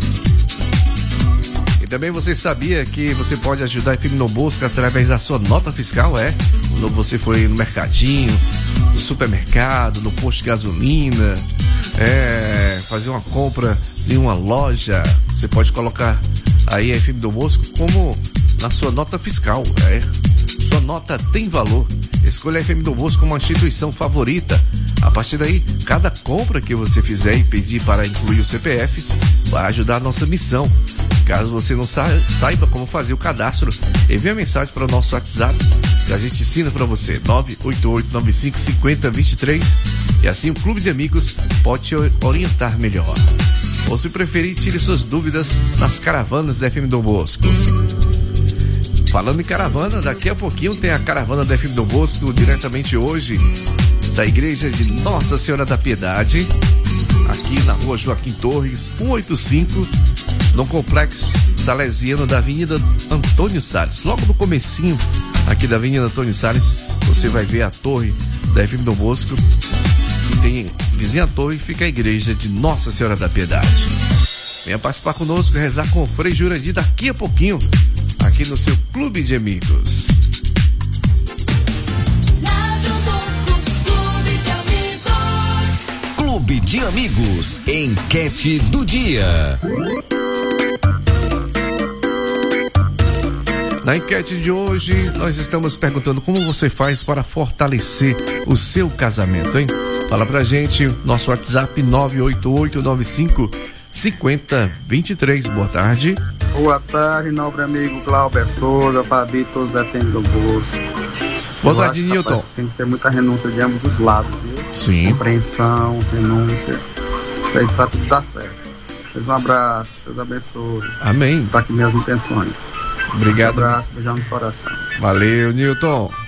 E também você sabia que você pode ajudar a F M Dom Bosco através da sua nota fiscal, é? Quando você foi no mercadinho, no supermercado, no posto de gasolina, é, fazer uma compra em uma loja, você pode colocar aí a F M Dom Bosco como na sua nota fiscal, é? Sua nota tem valor. Escolha a F M Dom Bosco como uma instituição favorita. A partir daí, cada compra que você fizer e pedir para incluir o C P F vai ajudar a nossa missão. Caso você não saiba como fazer o cadastro, envie a mensagem para o nosso WhatsApp que a gente ensina para você, nove oito oito nove cinco cinco zero dois três, e assim o Clube de Amigos pode te orientar melhor. Ou se preferir, tire suas dúvidas nas caravanas da F M Dom Bosco. Falando em caravana, daqui a pouquinho tem a caravana da F M Dom Bosco, diretamente hoje da Igreja de Nossa Senhora da Piedade, aqui na rua Joaquim Torres, cento e oitenta e cinco, no Complexo Salesiano da Avenida Antônio Salles. Logo no comecinho aqui da Avenida Antônio Salles, você vai ver a torre da F M Dom Bosco, e tem vizinha à torre fica a Igreja de Nossa Senhora da Piedade. Venha participar conosco e rezar com o Frei Jurandir daqui a pouquinho, aqui no seu Clube de Amigos. Clube de Amigos, enquete do dia. Na enquete de hoje, nós estamos perguntando como você faz para fortalecer o seu casamento, hein? Fala pra gente, nosso WhatsApp nove oito oito nove cinco cinco zero dois três. Boa tarde. Boa tarde, nobre amigo Glauber Souza, Fabi, todos da F M do Bosco. Boa tarde, Nilton. Tem que ter muita renúncia de ambos os lados, viu? Sim. Compreensão, renúncia. Isso aí sabe que tá certo. Um abraço, Deus abençoe. Amém. Tá aqui minhas intenções. Obrigado. Um abraço, beijão no coração. Valeu, Nilton.